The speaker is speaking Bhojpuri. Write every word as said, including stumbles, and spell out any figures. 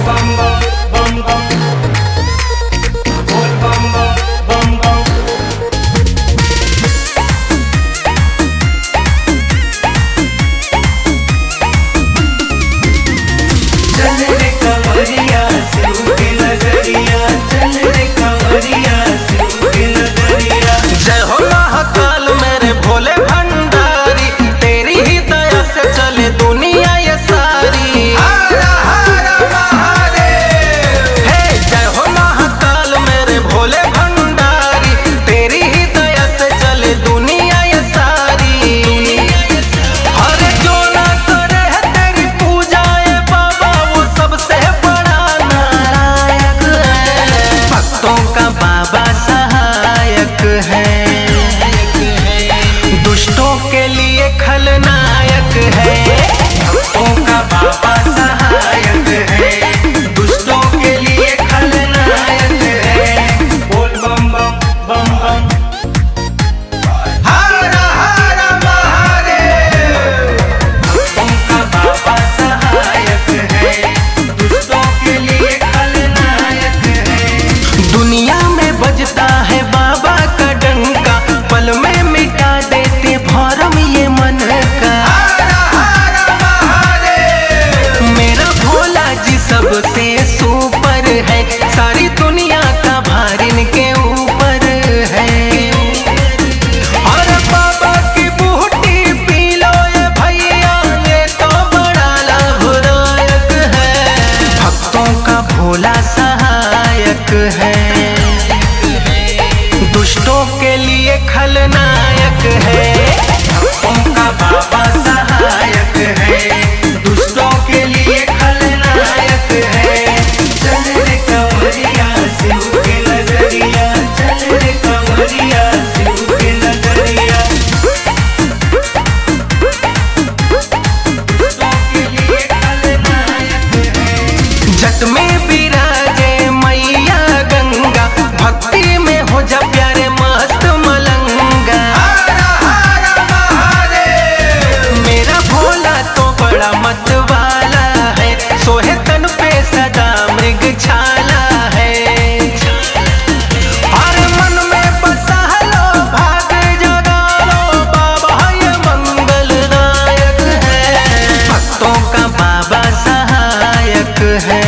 bum bum bum bum. Bol bum bum bum bum. चल रे कंवरिया शिव की नगरिया, चल रे कंवरिया शिव की नगरिया। जय हो महाकाल मेरे भोले भंडारी, तेरी ही दया से चले दुनिया ये सारी। हर हर महादेव। हे जय हो महाकाल मेरे भोले भंडारी, तेरी ही दया से चले दुनिया ये सारी। अरे जो ना करे है तेरी पूजा ये बाबा, वो सबसे बड़ा नायक है। भक्तों का बाबा सहायक है, दुष्टों के लिए खलनायक है। भक्तों का बाबा सहायक है, दुष्टों के लिए खलनायक है। बोल बम बम बम बम। हर हर महादेव। भक्तों का बाबा सहायक है, दुष्टों के लिए खलनायक है। दुनिया में बजता है बाबा का डंका, पल में मिटा देते भरम ये मन का। हर हर महादेव। मेरा भोला जी सबसे सुपर है, सारी दुनिया का भार इनके ऊपर है। और बाबा की बूटी पी लो ये भैया, ये तो बड़ा लाभदायक है। भक्तों का भोला सहायक है, दुष्टों के लिए खलनायक है। भक्तों का बाबा सहायक है, दुष्टों के लिए खलनायक है। चल रे कंवरिया शिव की नगरिया, चल रे कंवरिया शिव की नगरिया। दुष्टों के लिए खलनायक है। जट में विराजे मैया गंगा, भक्ति में हो जा प्यारे मस्त मलंगा। हर हर महादेव। मेरा भोला तो बड़ा मत वाला है, सोहे तन पे सदा मृग छाला है। हर मन में बसा लो, भाग जगा लो, बाबा ये मंगलदायक है। भक्तों का बाबा सहायक है,